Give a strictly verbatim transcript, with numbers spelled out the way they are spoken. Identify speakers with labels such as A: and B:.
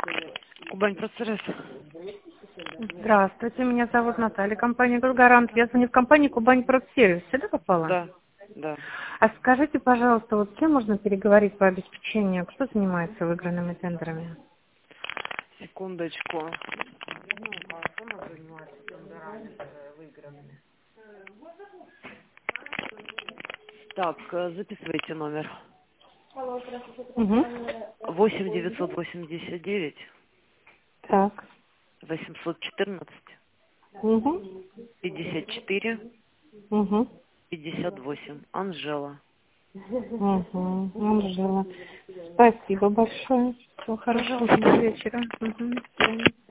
A: Кубань Процесс.
B: Здравствуйте, меня зовут Наталья, компания «Гарант». Я звоню в компанию «Кубань Продсервис». Сюда попала?
A: Да, да.
B: А скажите, пожалуйста, вот с кем можно переговорить по обеспечению? Кто занимается выигранными тендерами?
A: Секундочку. Так, э, записывайте номер.
B: Угу.
A: восемь девятьсот восемьдесят девять
B: Так.
A: восемьсот четырнадцать
B: Угу.
A: пятьдесят четыре
B: Угу.
A: пятьдесят восемь. Анжела.
B: Угу. Анжела. Спасибо большое. Всего хорошего вечера. Угу.